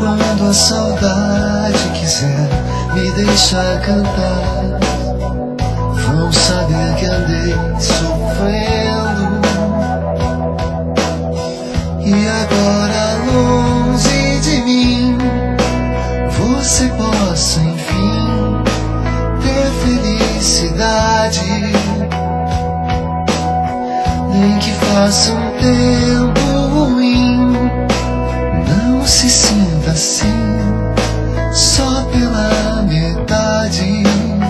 Quando a saudade quiser me deixar cantar, vão saber que andei sofrendo. E agora longe de mim, você possa enfim ter felicidade. Nem que faça um tempo ruim, não se sinta assim, só pela metade.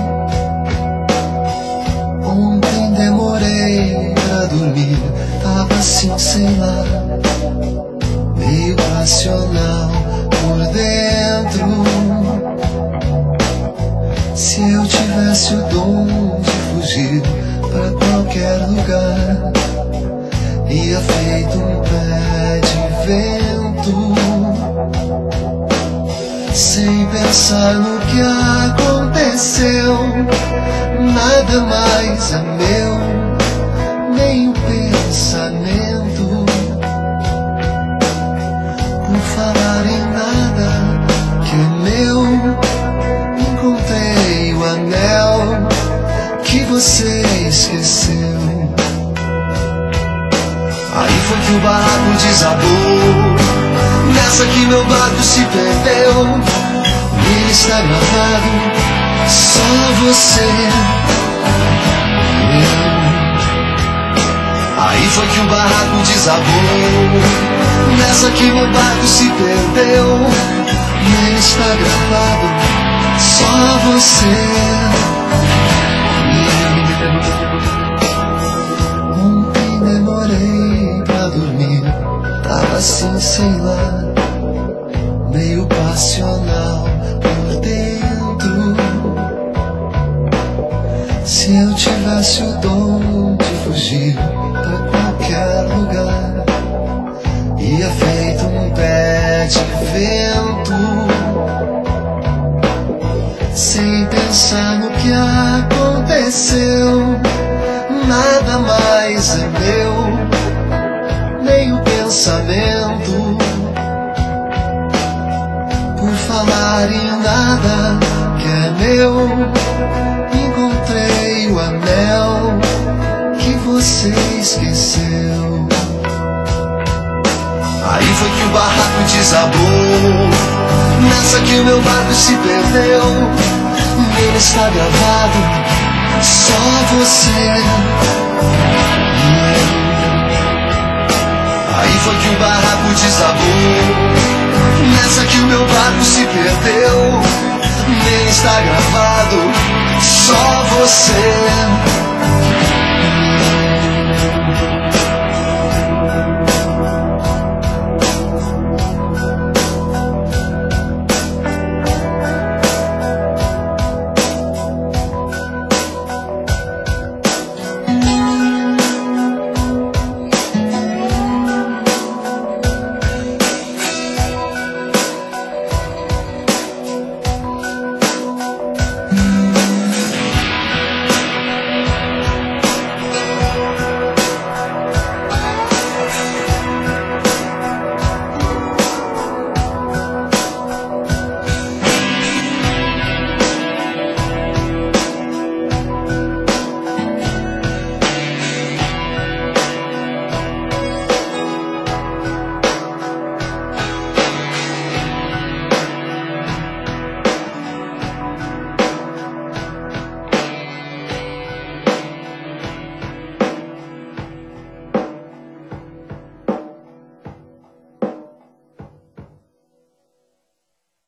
Ontem demorei pra dormir, tava assim, sei lá, meio passional por dentro. Se eu tivesse o dom de fugir pra qualquer lugar, ia feito um pé de vento, sem pensar no que aconteceu. Nada mais é meu, nem o pensamento. Por falar em nada que é meu, encontrei o anel que você esqueceu. Aí foi que o barraco desabou, nessa que meu barco se perdeu. Nele está gravado só você e eu. Aí foi que o barraco desabou, nessa que meu barco se perdeu. Nele está gravado só você e eu. Ontem demorei pra dormir, tava assim, sei lá, meio passional por dentro. Se eu tivesse o dom de fugir pra qualquer lugar, ia feito um pé de vento, sem pensar no que aconteceu. Nada mais é meu, nem o pensamento. Por falar em nada que é meu, encontrei o anel que você esqueceu. Aí foi que o barraco desabou, nessa que o meu barco se perdeu. Nele está gravado só você e eu. Aí foi que o barraco desabou, nessa que o meu barco se perdeu. Nele está gravado só você